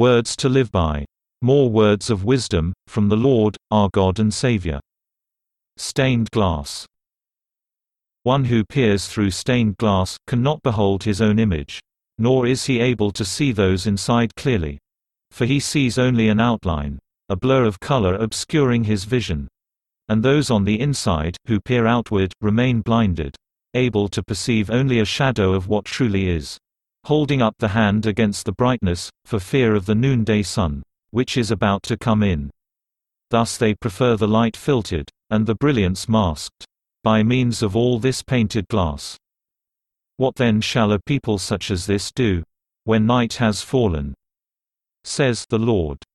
Words to live by. More words of wisdom, from the Lord, our God and Savior. Stained glass. One who peers through stained glass cannot behold his own image. Nor is he able to see those inside clearly. For he sees only an outline, a blur of color obscuring his vision. And those on the inside, who peer outward, remain blinded, able to perceive only a shadow of what truly is. Holding up the hand against the brightness, for fear of the noonday sun, which is about to come in. Thus they prefer the light filtered, and the brilliance masked, by means of all this painted glass. What then shall a people such as this do, when night has fallen? Says the Lord.